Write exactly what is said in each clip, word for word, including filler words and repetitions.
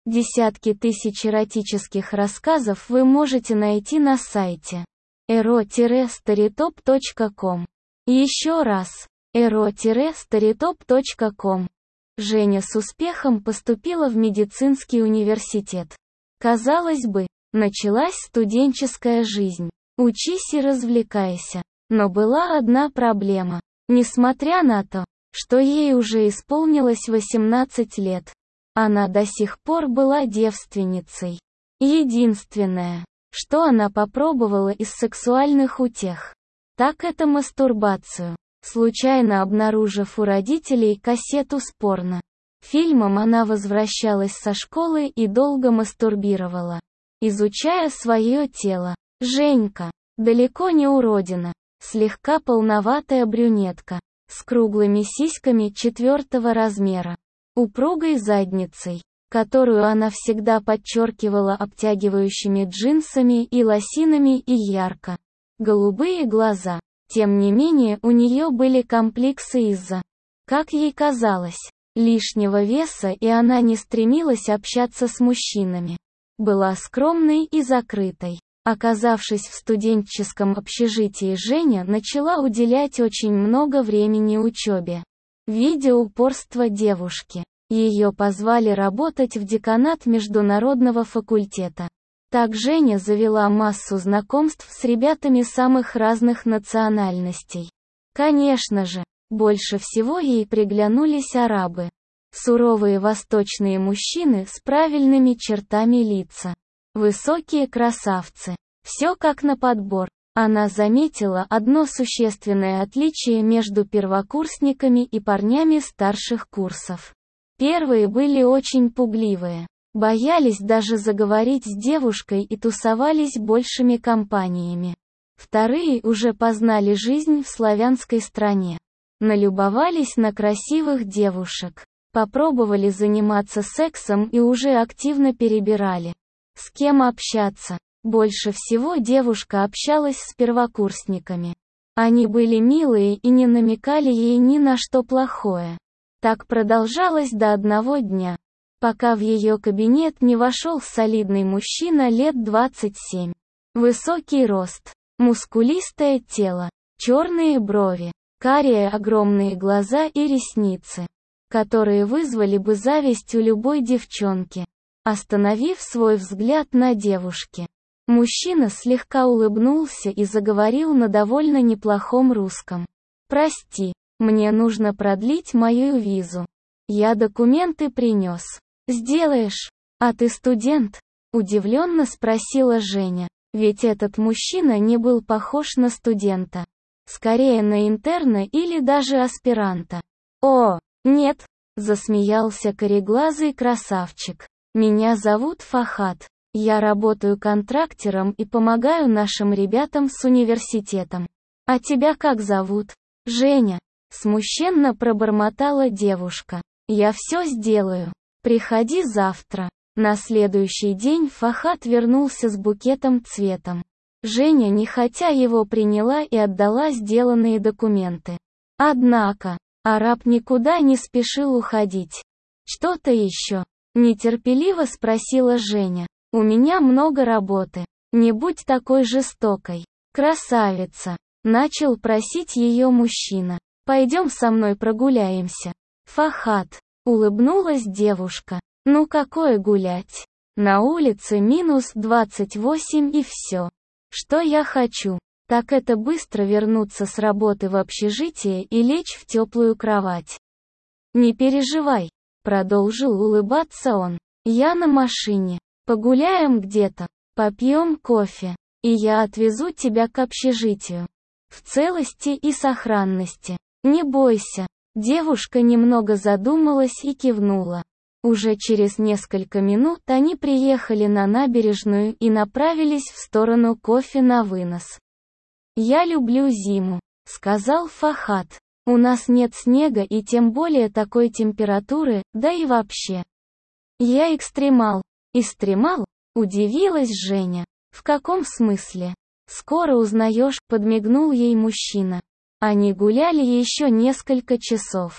Десятки тысяч эротических рассказов вы можете найти на сайте эро старитоп точка ком. Еще раз, эро старитоп точка ком. Женя с успехом поступила в медицинский университет. Казалось бы, началась студенческая жизнь. Учись и развлекайся. Но была одна проблема. Несмотря на то, что ей уже исполнилось восемнадцать лет, она до сих пор была девственницей. Единственное, что она попробовала из сексуальных утех, так это мастурбацию, случайно обнаружив у родителей кассету с порно. Фильмом она возвращалась со школы и долго мастурбировала, изучая свое тело. Женька, далеко не уродина, слегка полноватая брюнетка, с круглыми сиськами четвертого размера, упругой задницей, которую она всегда подчеркивала обтягивающими джинсами и лосинами, и ярко голубые глаза. Тем не менее у нее были комплексы из-за, как ей казалось, лишнего веса, и она не стремилась общаться с мужчинами. Была скромной и закрытой. Оказавшись в студенческом общежитии, Женя начала уделять очень много времени учебе. Видя упорство девушки, ее позвали работать в деканат международного факультета. Так Женя завела массу знакомств с ребятами самых разных национальностей. Конечно же, больше всего ей приглянулись арабы. Суровые восточные мужчины с правильными чертами лица. Высокие красавцы. Все как на подбор. Она заметила одно существенное отличие между первокурсниками и парнями старших курсов. Первые были очень пугливые, боялись даже заговорить с девушкой и тусовались большими компаниями. Вторые уже познали жизнь в славянской стране. Налюбовались на красивых девушек. Попробовали заниматься сексом и уже активно перебирали, с кем общаться. Больше всего девушка общалась с первокурсниками. Они были милые и не намекали ей ни на что плохое. Так продолжалось до одного дня, пока в ее кабинет не вошел солидный мужчина лет двадцати семи. Высокий рост, мускулистое тело, черные брови, карие огромные глаза и ресницы, которые вызвали бы зависть у любой девчонки. Остановив свой взгляд на девушке, мужчина слегка улыбнулся и заговорил на довольно неплохом русском. «Прости, мне нужно продлить мою визу. Я документы принес. Сделаешь? А ты студент?» — удивленно спросила Женя. Ведь этот мужчина не был похож на студента. Скорее на интерна или даже аспиранта. «О, нет!» — засмеялся кореглазый красавчик. «Меня зовут Фахад. Я работаю контрактером и помогаю нашим ребятам с университетом. А тебя как зовут?» «Женя», — смущенно пробормотала девушка. «Я все сделаю. Приходи завтра». На следующий день Фахад вернулся с букетом цветов. Женя нехотя его приняла и отдала сделанные документы. Однако, араб никуда не спешил уходить. «Что-то еще?» — нетерпеливо спросила Женя. «У меня много работы. Не будь такой жестокой. Красавица!» — начал просить ее мужчина. «Пойдем со мной прогуляемся». «Фахад», — улыбнулась девушка. «Ну какое гулять? На улице минус двадцать восемь и все. Что я хочу, так это быстро вернуться с работы в общежитие и лечь в теплую кровать». «Не переживай», — продолжил улыбаться он. «Я на машине. Погуляем где-то, попьем кофе, и я отвезу тебя к общежитию. В целости и сохранности. Не бойся». Девушка немного задумалась и кивнула. Уже через несколько минут они приехали на набережную и направились в сторону кофе на вынос. «Я люблю зиму», — сказал Фахад. «У нас нет снега и тем более такой температуры, да и вообще. Я экстремал». «Экстремал?» — удивилась Женя. «В каком смысле?» «Скоро узнаешь», — подмигнул ей мужчина. Они гуляли еще несколько часов.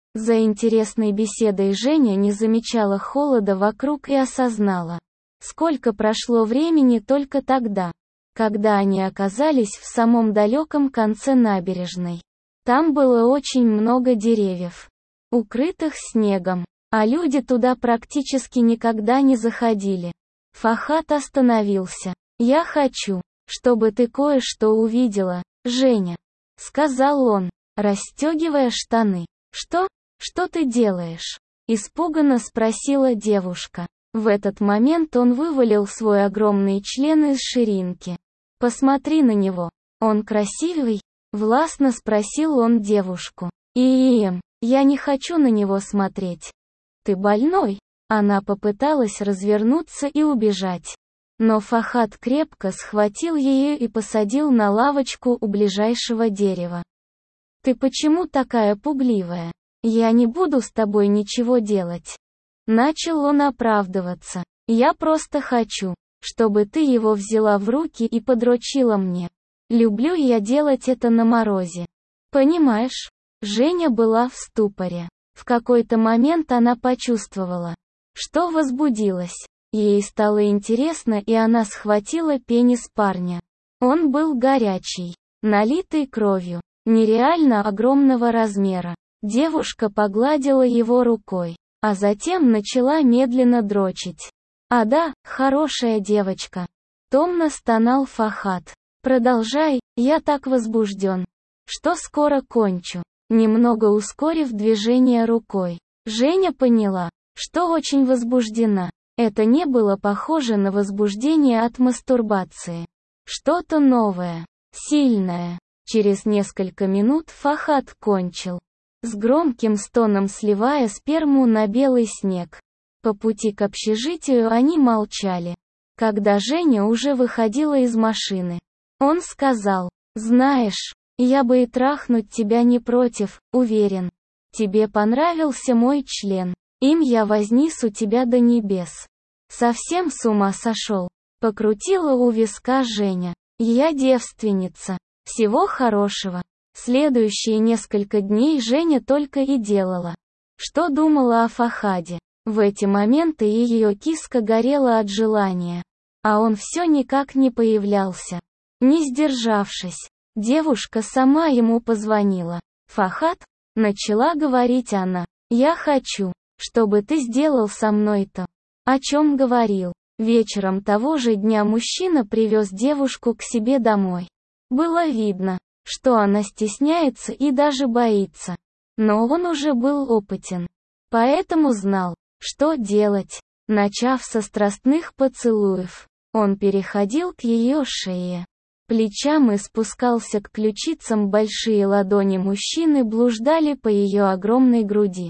За интересной беседой Женя не замечала холода вокруг и осознала, сколько прошло времени только тогда, когда они оказались в самом далеком конце набережной. Там было очень много деревьев, укрытых снегом, а люди туда практически никогда не заходили. Фахад остановился. «Я хочу, чтобы ты кое-что увидела, Женя», — сказал он, расстегивая штаны. «Что? Что ты делаешь?» — испуганно спросила девушка. В этот момент он вывалил свой огромный член из ширинки. «Посмотри на него. Он красивый?» — властно спросил он девушку. «И-и-им, я не хочу на него смотреть». «Ты больной?» Она попыталась развернуться и убежать. Но Фахад крепко схватил ее и посадил на лавочку у ближайшего дерева. «Ты почему такая пугливая? Я не буду с тобой ничего делать». Начал он оправдываться. «Я просто хочу, чтобы ты его взяла в руки и подрочила мне. Люблю я делать это на морозе. Понимаешь?» Женя была в ступоре. В какой-то момент она почувствовала, что возбудилась. Ей стало интересно, и она схватила пенис парня. Он был горячий, налитый кровью, нереально огромного размера. Девушка погладила его рукой, а затем начала медленно дрочить. «А да, хорошая девочка», — томно стонал Фахад. «Продолжай, я так возбужден, что скоро кончу». Немного ускорив движение рукой, Женя поняла, что очень возбуждена. Это не было похоже на возбуждение от мастурбации. Что-то новое, сильное. Через несколько минут Фахад кончил, с громким стоном сливая сперму на белый снег. По пути к общежитию они молчали. Когда Женя уже выходила из машины, он сказал: «Знаешь, я бы и трахнуть тебя не против, уверен. Тебе понравился мой член. Им я вознесу тебя до небес». «Совсем с ума сошел?» — покрутила у виска Женя. «Я девственница. Всего хорошего». Следующие несколько дней Женя только и делала, что думала о Фахаде. В эти моменты ее киска горела от желания, а он все никак не появлялся. Не сдержавшись, девушка сама ему позвонила. «Фахад», — начала говорить она, — «я хочу, чтобы ты сделал со мной то, о чем говорил». Вечером того же дня мужчина привез девушку к себе домой. Было видно, что она стесняется и даже боится. Но он уже был опытен, поэтому знал, что делать. Начав со страстных поцелуев, он переходил к ее шее, плечам и спускался к ключицам. Большие ладони мужчины блуждали по ее огромной груди,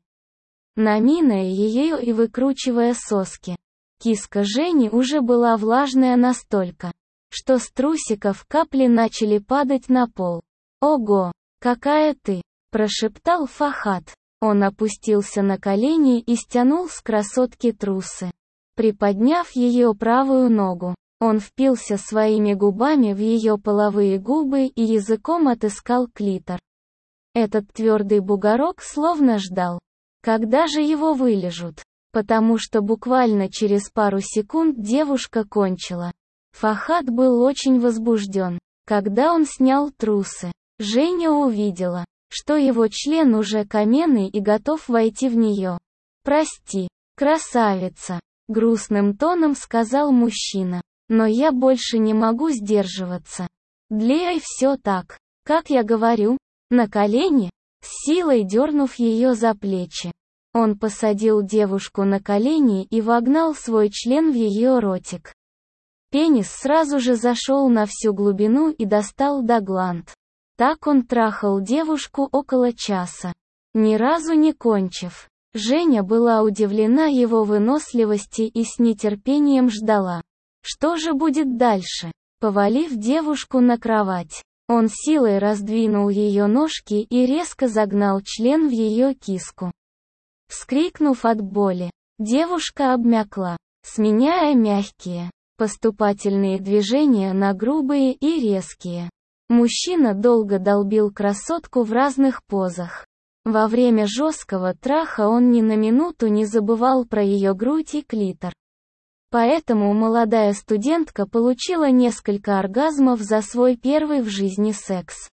наминая ее и выкручивая соски. Киска Жени уже была влажная настолько, что с трусиков капли начали падать на пол. «Ого, какая ты!» – прошептал Фахад. Он опустился на колени и стянул с красотки трусы. Приподняв ее правую ногу, он впился своими губами в ее половые губы и языком отыскал клитор. Этот твердый бугорок словно ждал, когда же его вылижут, потому что буквально через пару секунд девушка кончила. Фахад был очень возбужден. Когда он снял трусы, Женя увидела, что его член уже каменный и готов войти в нее. «Прости, красавица», — грустным тоном сказал мужчина, — «но я больше не могу сдерживаться. Длей все так, как я говорю, на колени», с силой дернув ее за плечи. Он посадил девушку на колени и вогнал свой член в ее ротик. Пенис сразу же зашел на всю глубину и достал до гланд. Так он трахал девушку около часа, ни разу не кончив. Женя была удивлена его выносливости и с нетерпением ждала, что же будет дальше. Повалив девушку на кровать, он силой раздвинул ее ножки и резко загнал член в ее киску. Вскрикнув от боли, девушка обмякла, сменяя мягкие, поступательные движения на грубые и резкие. Мужчина долго долбил красотку в разных позах. Во время жесткого траха он ни на минуту не забывал про ее грудь и клитор. Поэтому молодая студентка получила несколько оргазмов за свой первый в жизни секс.